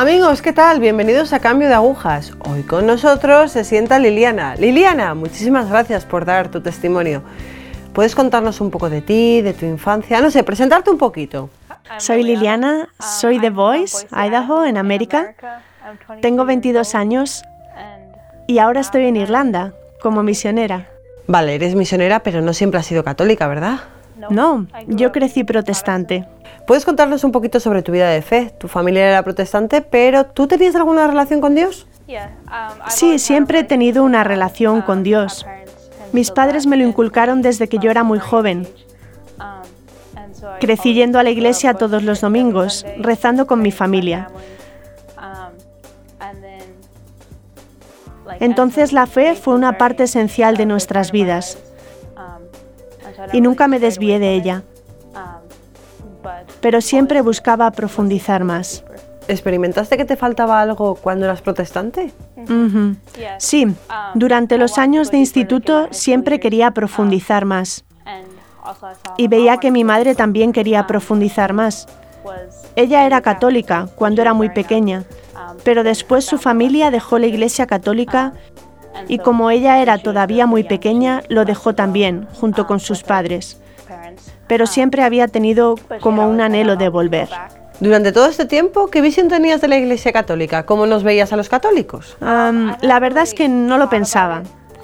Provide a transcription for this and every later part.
Amigos, ¿qué tal? Bienvenidos a Cambio de Agujas. Hoy con nosotros se sienta Liliana. Liliana, muchísimas gracias por dar tu testimonio. ¿Puedes contarnos un poco de ti, de tu infancia? No sé, presentarte un poquito. Soy Liliana, soy de Boise, Idaho, en América. Tengo 22 años y ahora estoy en Irlanda como misionera. Vale, eres misionera, pero no siempre has sido católica, ¿verdad? No, yo crecí protestante. ¿Puedes contarnos un poquito sobre tu vida de fe? Tu familia era protestante, pero ¿tú tenías alguna relación con Dios? Sí, siempre he tenido una relación con Dios. Mis padres me lo inculcaron desde que yo era muy joven. Crecí yendo a la iglesia todos los domingos, rezando con mi familia. Entonces la fe fue una parte esencial de nuestras vidas y nunca me desvié de ella, pero siempre buscaba profundizar más. ¿Experimentaste que te faltaba algo cuando eras protestante? Sí, durante los años de instituto siempre quería profundizar más. Y veía que mi madre también quería profundizar más. Ella era católica cuando era muy pequeña, pero después su familia dejó la iglesia católica y como ella era todavía muy pequeña, lo dejó también, junto con sus padres. Pero siempre había tenido como un anhelo de volver. Durante todo este tiempo, ¿qué visión tenías de la iglesia católica? ¿Cómo nos veías a los católicos? La verdad es que no lo pensaba.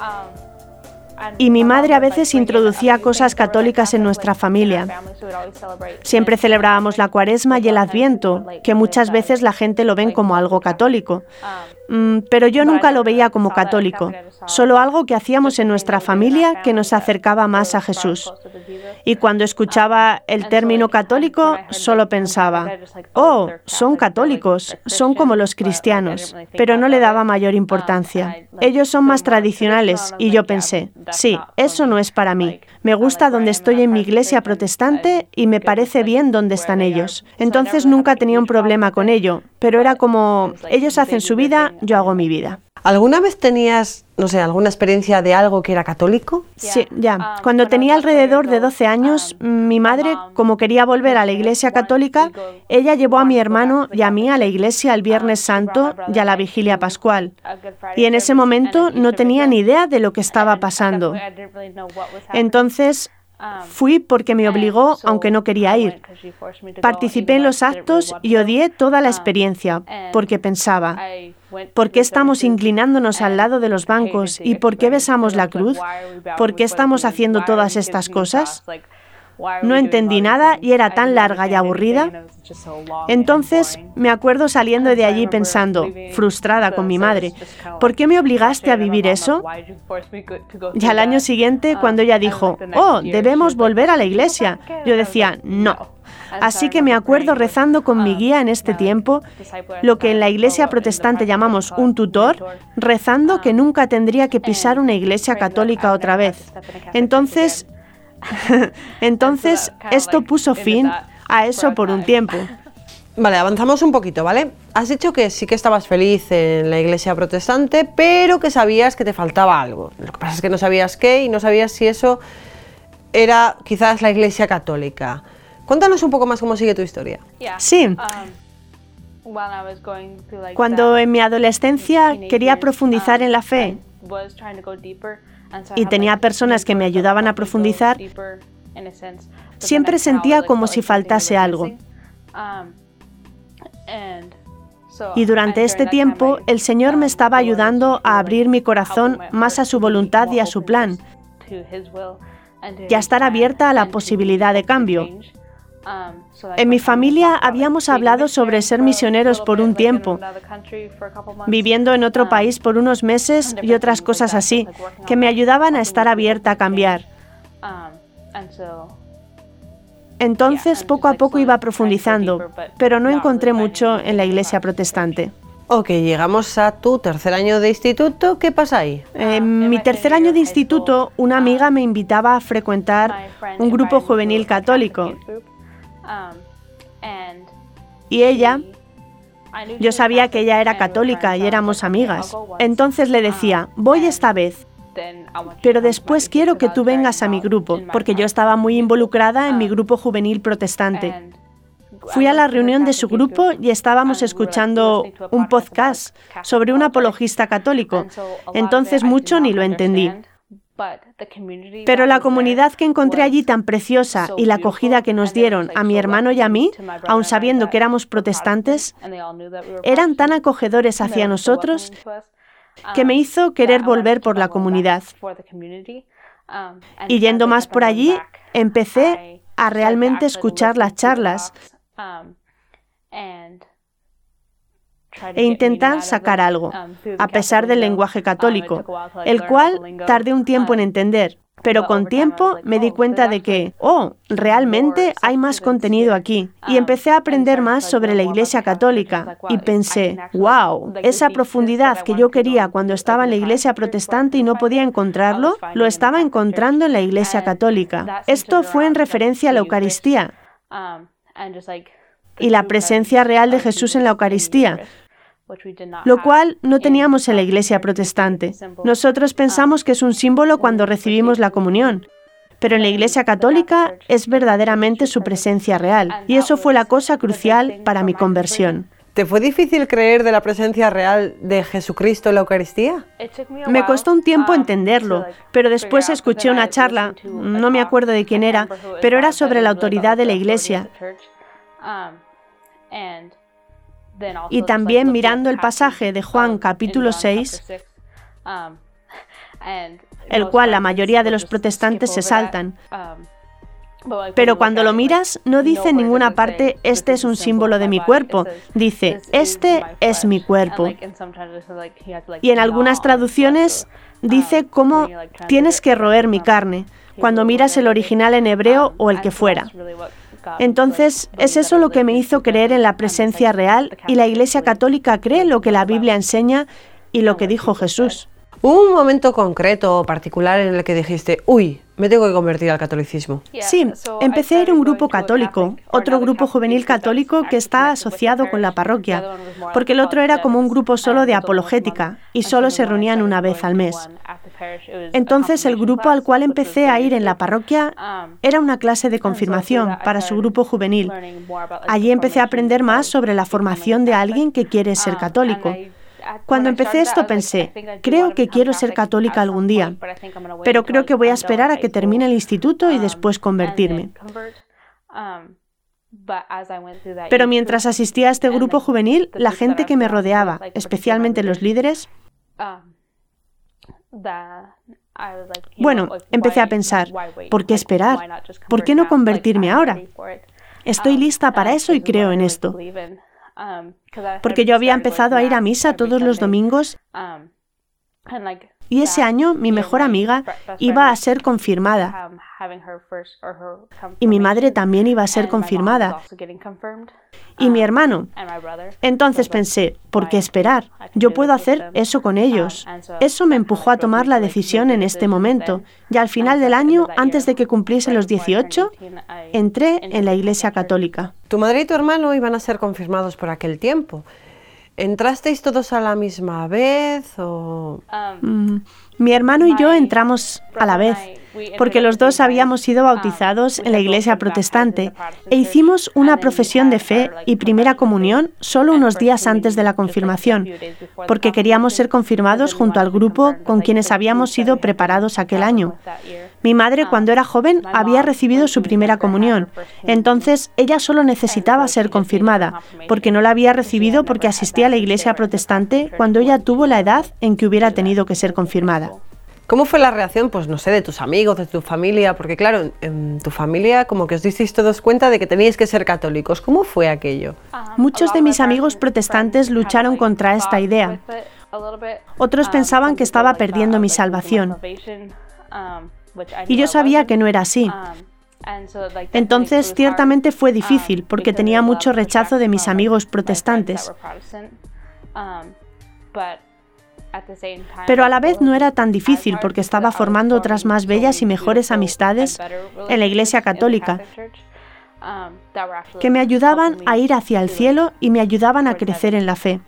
Y mi madre a veces introducía cosas católicas en nuestra familia. Siempre celebrábamos la Cuaresma y el Adviento, que muchas veces la gente lo ven como algo católico. Pero yo nunca lo veía como católico, solo algo que hacíamos en nuestra familia que nos acercaba más a Jesús. Y cuando escuchaba el término católico, solo pensaba, oh, son católicos, son como los cristianos, pero no le daba mayor importancia. Ellos son más tradicionales y yo pensé, sí, eso no es para mí. Me gusta donde estoy en mi iglesia protestante y me parece bien donde están ellos. Entonces nunca tenía un problema con ello, pero era como, ellos hacen su vida, yo hago mi vida. ¿Alguna vez tenías, no sé, alguna experiencia de algo que era católico? Sí, ya. Cuando tenía alrededor de 12 años, mi madre, como quería volver a la iglesia católica, ella llevó a mi hermano y a mí a la iglesia el Viernes Santo y a la Vigilia Pascual. Y en ese momento no tenía ni idea de lo que estaba pasando. Entonces fui porque me obligó, aunque no quería ir. Participé en los actos y odié toda la experiencia, porque pensaba, ¿por qué estamos inclinándonos al lado de los bancos? ¿Y por qué besamos la cruz? ¿Por qué estamos haciendo todas estas cosas? No entendí nada y era tan larga y aburrida. Entonces me acuerdo saliendo de allí pensando, frustrada con mi madre, ¿por qué me obligaste a vivir eso? Y al año siguiente, cuando ella dijo, oh, debemos volver a la iglesia, yo decía, no. Así que me acuerdo rezando con mi guía en este tiempo, lo que en la iglesia protestante llamamos un tutor, rezando que nunca tendría que pisar una iglesia católica otra vez. Entonces esto puso fin a eso por un tiempo. Vale, avanzamos un poquito, ¿vale? Has dicho que sí que estabas feliz en la iglesia protestante, pero que sabías que te faltaba algo. Lo que pasa es que no sabías qué y no sabías si eso era quizás la iglesia católica. Cuéntanos un poco más cómo sigue tu historia. Sí. Cuando en mi adolescencia quería profundizar en la fe y tenía personas que me ayudaban a profundizar, siempre sentía como si faltase algo. Y durante este tiempo, el Señor me estaba ayudando a abrir mi corazón más a su voluntad y a su plan, y a estar abierta a la posibilidad de cambio. En mi familia habíamos hablado sobre ser misioneros por un tiempo, viviendo en otro país por unos meses y otras cosas así, que me ayudaban a estar abierta a cambiar. Entonces, poco a poco iba profundizando, pero no encontré mucho en la iglesia protestante. Ok, llegamos a tu tercer año de instituto. ¿Qué pasa ahí? En mi tercer año de instituto, una amiga me invitaba a frecuentar un grupo juvenil católico. Y ella, yo sabía que ella era católica y éramos amigas. Entonces le decía, voy esta vez, pero después quiero que tú vengas a mi grupo, porque yo estaba muy involucrada en mi grupo juvenil protestante. Fui a la reunión de su grupo y estábamos escuchando un podcast sobre un apologista católico. Entonces mucho ni lo entendí. Pero la comunidad que encontré allí tan preciosa y la acogida que nos dieron a mi hermano y a mí, aun sabiendo que éramos protestantes, eran tan acogedores hacia nosotros que me hizo querer volver por la comunidad. Y yendo más por allí, empecé a realmente escuchar las charlas e intentar sacar algo, a pesar del lenguaje católico, el cual tardé un tiempo en entender, pero con tiempo me di cuenta de que, realmente hay más contenido aquí. Y empecé a aprender más sobre la Iglesia Católica y pensé, wow, esa profundidad que yo quería cuando estaba en la Iglesia Protestante y no podía encontrarlo, lo estaba encontrando en la Iglesia Católica. Esto fue en referencia a la Eucaristía y la presencia real de Jesús en la Eucaristía, lo cual no teníamos en la Iglesia Protestante. Nosotros pensamos que es un símbolo cuando recibimos la comunión, pero en la Iglesia Católica es verdaderamente su presencia real, y eso fue la cosa crucial para mi conversión. ¿Te fue difícil creer de la presencia real de Jesucristo en la Eucaristía? Me costó un tiempo entenderlo, pero después escuché una charla, no me acuerdo de quién era, pero era sobre la autoridad de la Iglesia. Y también mirando el pasaje de Juan capítulo 6, el cual la mayoría de los protestantes se saltan. Pero cuando lo miras, no dice en ninguna parte, este es un símbolo de mi cuerpo. Dice, este es mi cuerpo. Y en algunas traducciones dice cómo tienes que roer mi carne, cuando miras el original en hebreo o el que fuera. Entonces, es eso lo que me hizo creer en la presencia real, y la Iglesia Católica cree lo que la Biblia enseña y lo que dijo Jesús. ¿Hubo un momento concreto o particular en el que dijiste, me tengo que convertir al catolicismo? Sí, empecé a ir a un grupo católico, otro grupo juvenil católico que está asociado con la parroquia, porque el otro era como un grupo solo de apologética y solo se reunían una vez al mes. Entonces el grupo al cual empecé a ir en la parroquia era una clase de confirmación para su grupo juvenil. Allí empecé a aprender más sobre la formación de alguien que quiere ser católico. Cuando empecé esto pensé, creo que quiero ser católica algún día, pero creo que voy a esperar a que termine el instituto y después convertirme. Pero mientras asistía a este grupo juvenil, la gente que me rodeaba, especialmente los líderes, empecé a pensar, ¿por qué esperar? ¿Por qué no convertirme ahora? Estoy lista para eso y creo en esto. Porque yo había empezado a ir a misa todos los domingos y ese año mi mejor amiga iba a ser confirmada y mi madre también iba a ser confirmada y mi hermano. Entonces pensé, ¿por qué esperar? Yo puedo hacer eso con ellos. Eso me empujó a tomar la decisión en este momento. Y al final del año, antes de que cumpliese los 18, entré en la Iglesia Católica. Tu madre y tu hermano iban a ser confirmados por aquel tiempo. ¿Entrasteis todos a la misma vez o...? Mi hermano y yo entramos a la vez, porque los dos habíamos sido bautizados en la Iglesia Protestante e hicimos una profesión de fe y primera comunión solo unos días antes de la confirmación, porque queríamos ser confirmados junto al grupo con quienes habíamos sido preparados aquel año. Mi madre, cuando era joven, había recibido su primera comunión, entonces ella solo necesitaba ser confirmada, porque no la había recibido porque asistía a la Iglesia Protestante cuando ella tuvo la edad en que hubiera tenido que ser confirmada. ¿Cómo fue la reacción, pues no sé, de tus amigos, de tu familia? Porque claro, en tu familia como que os disteis todos cuenta de que teníais que ser católicos. ¿Cómo fue aquello? Muchos de mis amigos protestantes lucharon contra esta idea. Otros pensaban que estaba perdiendo mi salvación. Y yo sabía que no era así. Entonces, ciertamente fue difícil porque tenía mucho rechazo de mis amigos protestantes. Pero a la vez no era tan difícil porque estaba formando otras más bellas y mejores amistades en la Iglesia Católica que me ayudaban a ir hacia el cielo y me ayudaban a crecer en la fe.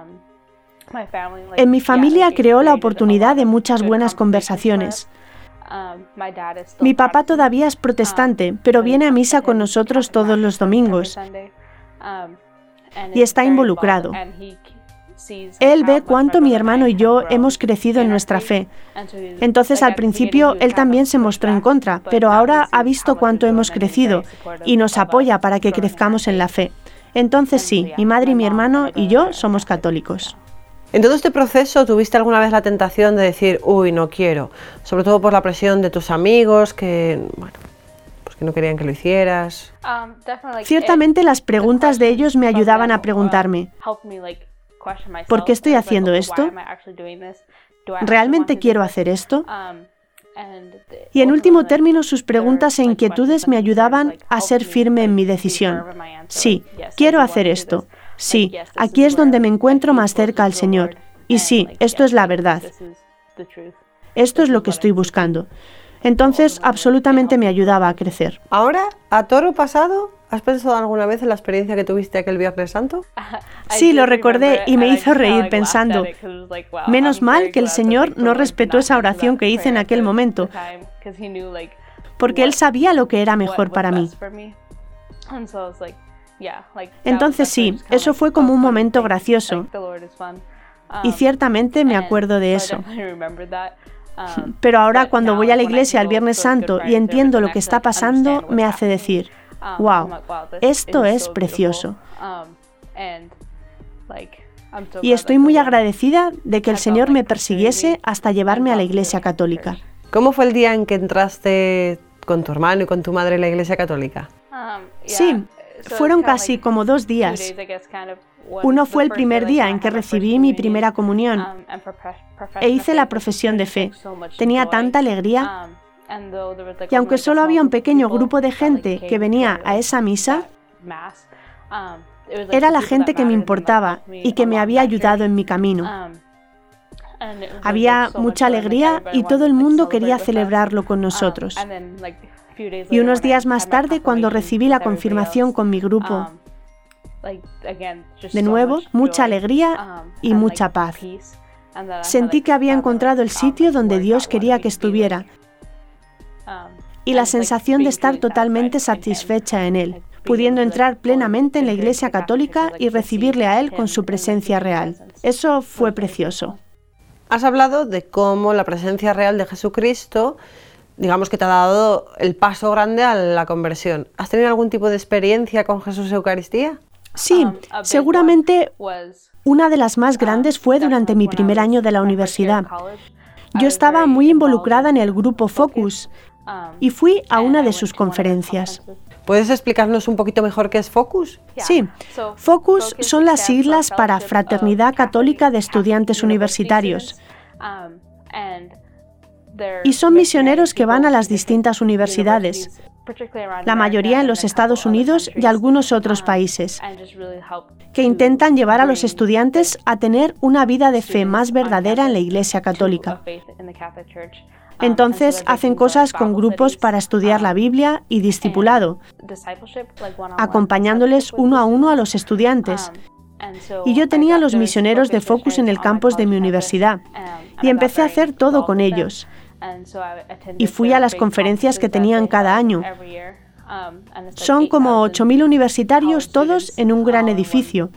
En mi familia creó la oportunidad de muchas buenas conversaciones. Mi papá todavía es protestante, pero viene a misa con nosotros todos los domingos y está involucrado. Él ve cuánto mi hermano y yo hemos crecido en nuestra fe. Entonces, al principio, él también se mostró en contra, pero ahora ha visto cuánto hemos crecido y nos apoya para que crezcamos en la fe. Entonces, sí, mi madre y mi hermano y yo somos católicos. En todo este proceso, ¿tuviste alguna vez la tentación de decir, uy, no quiero? Sobre todo por la presión de tus amigos, que, bueno, pues que no querían que lo hicieras. Ciertamente las preguntas de ellos me ayudaban a preguntarme, ¿por qué estoy haciendo esto? ¿Realmente quiero hacer esto? Y en último término, sus preguntas e inquietudes me ayudaban a ser firme en mi decisión. Sí, quiero hacer esto. Sí, aquí es donde me encuentro más cerca al Señor. Y sí, esto es la verdad. Esto es lo que estoy buscando. Entonces, absolutamente me ayudaba a crecer. Ahora, a toro pasado, ¿has pensado alguna vez en la experiencia que tuviste aquel Viernes Santo? Sí, lo recordé y me hizo reír pensando, menos mal que el Señor no respetó esa oración que hice en aquel momento, porque Él sabía lo que era mejor para mí. Entonces sí, eso fue como un momento gracioso. Y ciertamente me acuerdo de eso. Pero ahora cuando voy a la iglesia el Viernes Santo y entiendo lo que está pasando, me hace decir, wow, esto es precioso. Y estoy muy agradecida de que el Señor me persiguiese hasta llevarme a la iglesia católica. ¿Cómo fue el día en que entraste con tu hermano y con tu madre en la iglesia católica? Sí, fueron casi como 2 días. Uno fue el primer día en que recibí mi primera comunión e hice la profesión de fe. Tenía tanta alegría y aunque solo había un pequeño grupo de gente que venía a esa misa, era la gente que me importaba y que me había ayudado en mi camino. Había mucha alegría y todo el mundo quería celebrarlo con nosotros. Y unos días más tarde, cuando recibí la confirmación con mi grupo, de nuevo, mucha alegría y mucha paz. Sentí que había encontrado el sitio donde Dios quería que estuviera y la sensación de estar totalmente satisfecha en Él, pudiendo entrar plenamente en la Iglesia Católica y recibirle a Él con su presencia real. Eso fue precioso. Has hablado de cómo la presencia real de Jesucristo, digamos que te ha dado el paso grande a la conversión. ¿Has tenido algún tipo de experiencia con Jesús Eucaristía? Sí, seguramente una de las más grandes fue durante mi primer año de la universidad. Yo estaba muy involucrada en el grupo Focus y fui a una de sus conferencias. ¿Puedes explicarnos un poquito mejor qué es Focus? Sí, Focus son las siglas para Fraternidad Católica de Estudiantes Universitarios. Y son misioneros que van a las distintas universidades, la mayoría en los Estados Unidos y algunos otros países, que intentan llevar a los estudiantes a tener una vida de fe más verdadera en la Iglesia Católica. Entonces hacen cosas con grupos para estudiar la Biblia y discipulado, acompañándoles uno a uno a los estudiantes. Y yo tenía a los misioneros de Focus en el campus de mi universidad y empecé a hacer todo con ellos. Y fui a las conferencias que tenían cada año. Son como 8.000 universitarios todos en un gran edificio.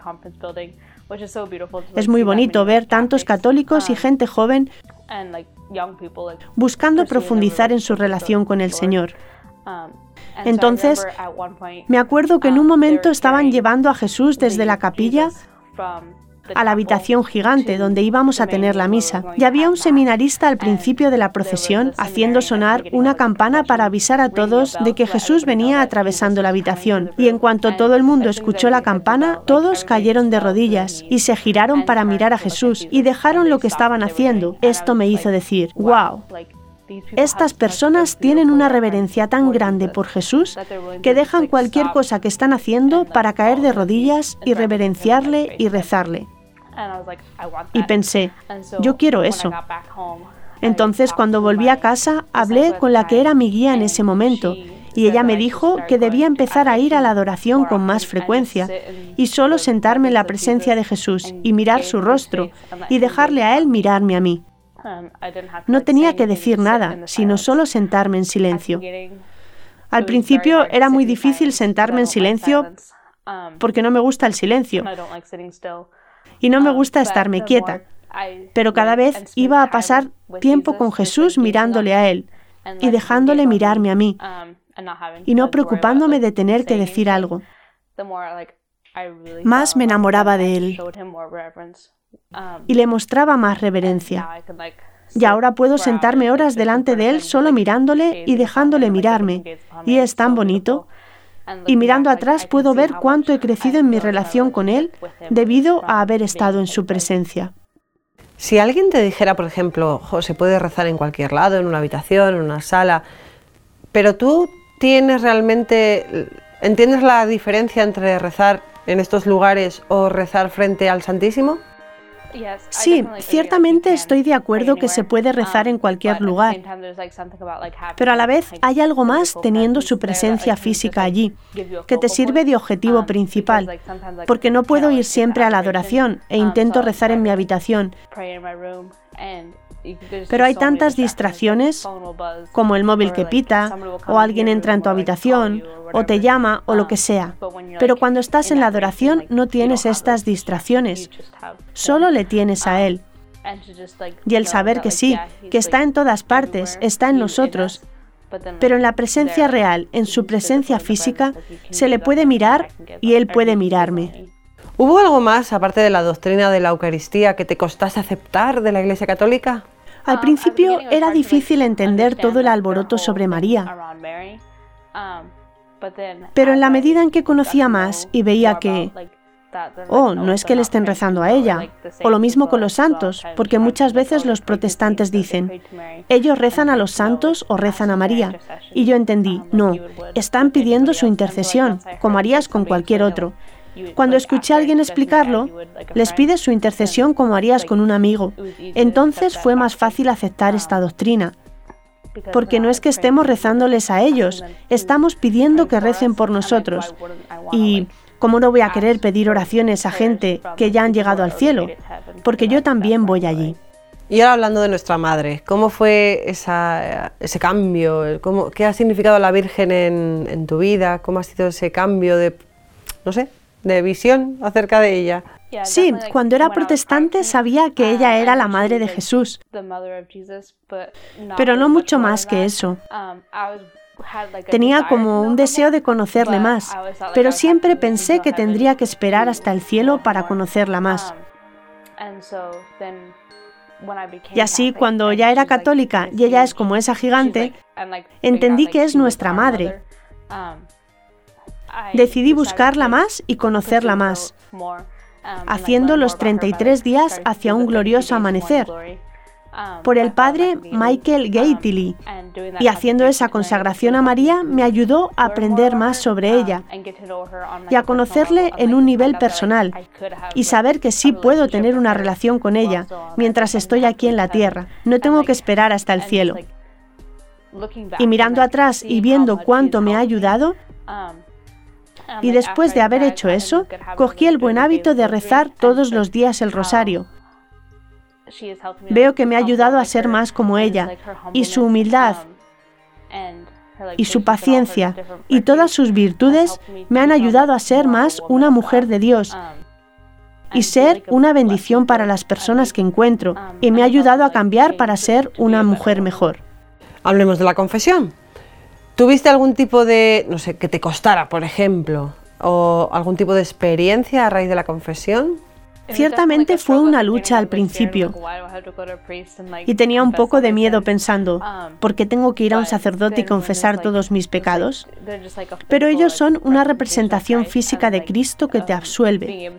Es muy bonito ver tantos católicos y gente joven buscando profundizar en su relación con el Señor. Entonces, me acuerdo que en un momento estaban llevando a Jesús desde la capilla a la habitación gigante donde íbamos a tener la misa. Y había un seminarista al principio de la procesión haciendo sonar una campana para avisar a todos de que Jesús venía atravesando la habitación. Y en cuanto todo el mundo escuchó la campana, todos cayeron de rodillas y se giraron para mirar a Jesús y dejaron lo que estaban haciendo. Esto me hizo decir, ¡wow! Estas personas tienen una reverencia tan grande por Jesús que dejan cualquier cosa que están haciendo para caer de rodillas y reverenciarle y rezarle. Y pensé, yo quiero eso. Entonces, cuando volví a casa, hablé con la que era mi guía en ese momento, y ella me dijo que debía empezar a ir a la adoración con más frecuencia, y solo sentarme en la presencia de Jesús, y mirar su rostro, y dejarle a Él mirarme a mí. No tenía que decir nada, sino solo sentarme en silencio. Al principio era muy difícil sentarme en silencio porque no me gusta el silencio y no me gusta estarme quieta. Pero cada vez iba a pasar tiempo con Jesús mirándole a Él y dejándole mirarme a mí y no preocupándome de tener que decir algo. Más me enamoraba de Él y le mostraba más reverencia. Y ahora puedo sentarme horas delante de Él solo mirándole y dejándole mirarme. Y es tan bonito. Y mirando atrás puedo ver cuánto he crecido en mi relación con Él debido a haber estado en su presencia. Si alguien te dijera, por ejemplo, se puede rezar en cualquier lado, en una habitación, en una sala, pero tú entiendes la diferencia entre rezar en estos lugares o rezar frente al Santísimo? Sí, ciertamente estoy de acuerdo que se puede rezar en cualquier lugar, pero a la vez hay algo más teniendo su presencia física allí, que te sirve de objetivo principal, porque no puedo ir siempre a la adoración e intento rezar en mi habitación. Pero hay tantas distracciones, como el móvil que pita, o alguien entra en tu habitación, o te llama, o lo que sea. Pero cuando estás en la adoración no tienes estas distracciones, solo le tienes a Él. Y el saber que sí, que está en todas partes, está en nosotros, pero en la presencia real, en su presencia física, se le puede mirar y Él puede mirarme. ¿Hubo algo más, aparte de la doctrina de la Eucaristía, que te costase aceptar de la Iglesia Católica? Al principio era difícil entender todo el alboroto sobre María, pero en la medida en que conocía más y veía que, no es que le estén rezando a ella, o lo mismo con los santos, porque muchas veces los protestantes dicen, ellos rezan a los santos o rezan a María, y yo entendí, no, están pidiendo su intercesión, como harías con cualquier otro. Cuando escuché a alguien explicarlo, les pides su intercesión como harías con un amigo. Entonces fue más fácil aceptar esta doctrina. Porque no es que estemos rezándoles a ellos, estamos pidiendo que recen por nosotros. Y ¿cómo no voy a querer pedir oraciones a gente que ya han llegado al cielo? Porque yo también voy allí. Y ahora hablando de nuestra Madre, ¿cómo fue ese cambio? ¿Qué ha significado la Virgen en tu vida? ¿Cómo ha sido ese cambio de visión acerca de ella? Sí, cuando era protestante sabía que ella era la madre de Jesús, pero no mucho más que eso. Tenía como un deseo de conocerle más, pero siempre pensé que tendría que esperar hasta el cielo para conocerla más. Y así, cuando ya era católica y ella es como esa gigante, entendí que es nuestra madre. Decidí buscarla más y conocerla más, haciendo los 33 días hacia un glorioso amanecer, por el padre Michael Gaitley, y haciendo esa consagración a María me ayudó a aprender más sobre ella y a conocerle en un nivel personal y saber que sí puedo tener una relación con ella mientras estoy aquí en la tierra, no tengo que esperar hasta el cielo. Y mirando atrás y viendo cuánto me ha ayudado, y después de haber hecho eso, cogí el buen hábito de rezar todos los días el rosario. Veo que me ha ayudado a ser más como ella, y su humildad, y su paciencia, y todas sus virtudes me han ayudado a ser más una mujer de Dios, y ser una bendición para las personas que encuentro, y me ha ayudado a cambiar para ser una mujer mejor. Hablemos de la confesión. ¿Tuviste algún tipo de, que te costara, por ejemplo, o algún tipo de experiencia a raíz de la confesión? Ciertamente fue una lucha al principio y tenía un poco de miedo pensando, ¿por qué tengo que ir a un sacerdote y confesar todos mis pecados? Pero ellos son una representación física de Cristo que te absuelve.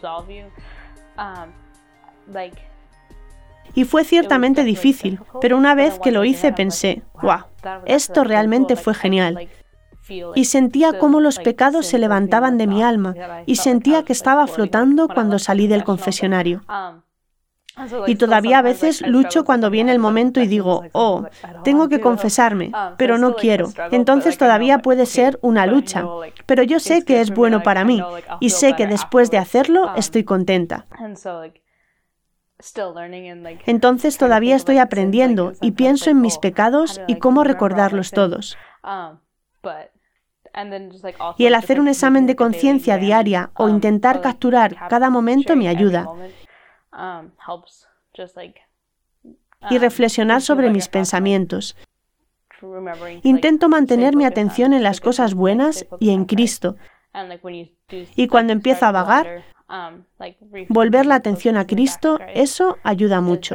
Y fue ciertamente difícil, pero una vez que lo hice pensé, ¡wow! Esto realmente fue genial. Y sentía cómo los pecados se levantaban de mi alma y sentía que estaba flotando cuando salí del confesionario. Y todavía a veces lucho cuando viene el momento y digo, tengo que confesarme, pero no quiero. Entonces todavía puede ser una lucha, pero yo sé que es bueno para mí y sé que después de hacerlo estoy contenta. Entonces todavía estoy aprendiendo y pienso en mis pecados y cómo recordarlos todos. Y el hacer un examen de conciencia diaria o intentar capturar cada momento me ayuda. Y reflexionar sobre mis pensamientos. Intento mantener mi atención en las cosas buenas y en Cristo. Y cuando empiezo a vagar, volver la atención a Cristo, eso ayuda mucho.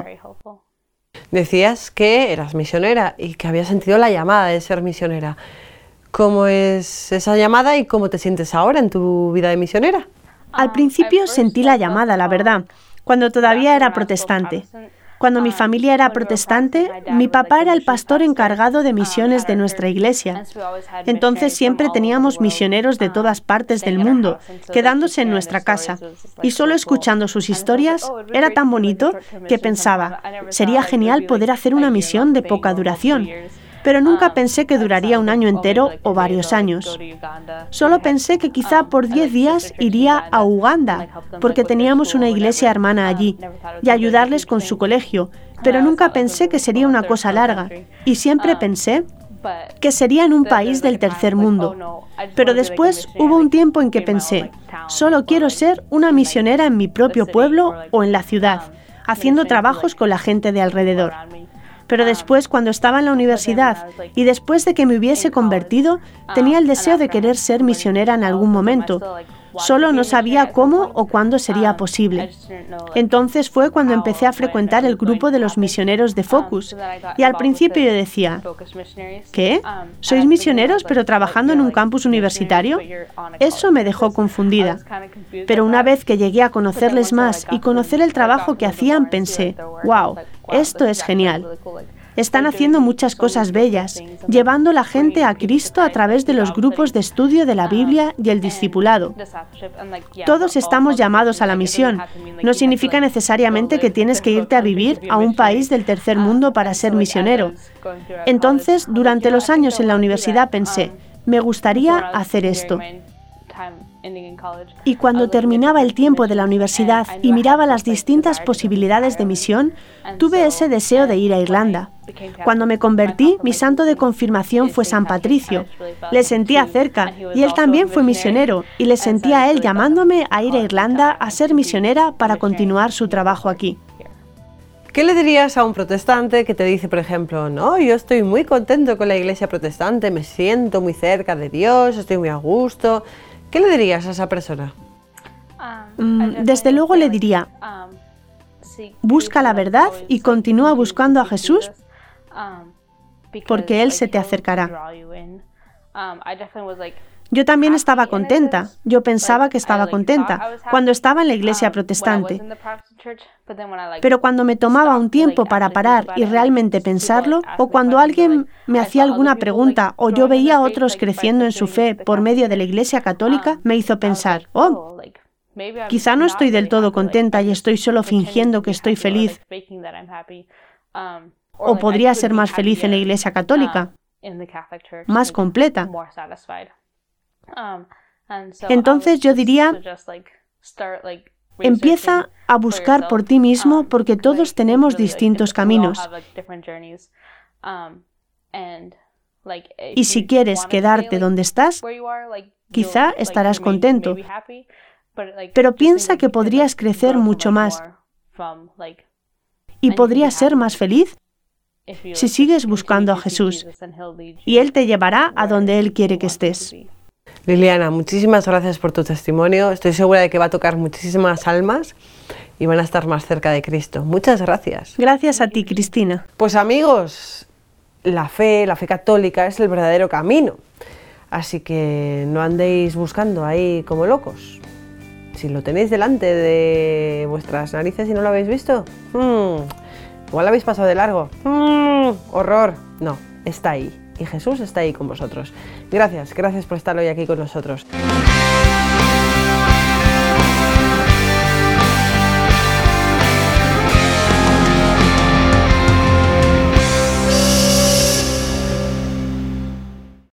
Decías que eras misionera y que habías sentido la llamada de ser misionera. ¿Cómo es esa llamada y cómo te sientes ahora en tu vida de misionera? Al principio sentí la llamada, la verdad, cuando todavía era protestante. Cuando mi familia era protestante, mi papá era el pastor encargado de misiones de nuestra iglesia. Entonces siempre teníamos misioneros de todas partes del mundo, quedándose en nuestra casa. Y solo escuchando sus historias, era tan bonito que pensaba, sería genial poder hacer una misión de poca duración. Pero nunca pensé que duraría un año entero o varios años. Solo pensé que quizá por 10 días iría a Uganda, porque teníamos una iglesia hermana allí, y ayudarles con su colegio, pero nunca pensé que sería una cosa larga. Y siempre pensé que sería en un país del tercer mundo. Pero después hubo un tiempo en que pensé, solo quiero ser una misionera en mi propio pueblo o en la ciudad, haciendo trabajos con la gente de alrededor. Pero después, cuando estaba en la universidad y después de que me hubiese convertido, tenía el deseo de querer ser misionera en algún momento. Solo no sabía cómo o cuándo sería posible. Entonces fue cuando empecé a frecuentar el grupo de los misioneros de Focus. Y al principio yo decía, ¿qué? ¿Sois misioneros pero trabajando en un campus universitario? Eso me dejó confundida. Pero una vez que llegué a conocerles más y conocer el trabajo que hacían, pensé, wow, esto es genial. Están haciendo muchas cosas bellas, llevando a la gente a Cristo a través de los grupos de estudio de la Biblia y el discipulado. Todos estamos llamados a la misión. No significa necesariamente que tienes que irte a vivir a un país del tercer mundo para ser misionero. Entonces, durante los años en la universidad pensé, me gustaría hacer esto. Y cuando terminaba el tiempo de la universidad y miraba las distintas posibilidades de misión, tuve ese deseo de ir a Irlanda. Cuando me convertí, mi santo de confirmación fue San Patricio. Le sentía cerca y él también fue misionero y le sentía a él llamándome a ir a Irlanda a ser misionera para continuar su trabajo aquí. ¿Qué le dirías a un protestante que te dice, por ejemplo, no, yo estoy muy contento con la iglesia protestante, me siento muy cerca de Dios, estoy muy a gusto? ¿Qué le dirías a esa persona? Desde luego le diría, busca la verdad y continúa buscando a Jesús porque Él se te acercará. Yo también estaba contenta, yo pensaba que estaba contenta cuando estaba en la iglesia protestante. Pero cuando me tomaba un tiempo para parar y realmente pensarlo, o cuando alguien me hacía alguna pregunta o yo veía a otros creciendo en su fe por medio de la iglesia católica, me hizo pensar, oh, quizá no estoy del todo contenta y estoy solo fingiendo que estoy feliz. O podría ser más feliz en la iglesia católica, más completa. Entonces yo diría, empieza a buscar por ti mismo porque todos tenemos distintos caminos. Y si quieres quedarte donde estás, quizá estarás contento, pero piensa que podrías crecer mucho más y podrías ser más feliz si sigues buscando a Jesús y Él te llevará a donde Él quiere que estés. Liliana, muchísimas gracias por tu testimonio. Estoy segura de que va a tocar muchísimas almas y van a estar más cerca de Cristo. Muchas gracias. Gracias a ti, Cristina. Pues amigos, la fe católica es el verdadero camino. Así que no andéis buscando ahí como locos. Si lo tenéis delante de vuestras narices y no lo habéis visto, igual lo habéis pasado de largo. Horror. No, está ahí. Y Jesús está ahí con vosotros. Gracias por estar hoy aquí con nosotros.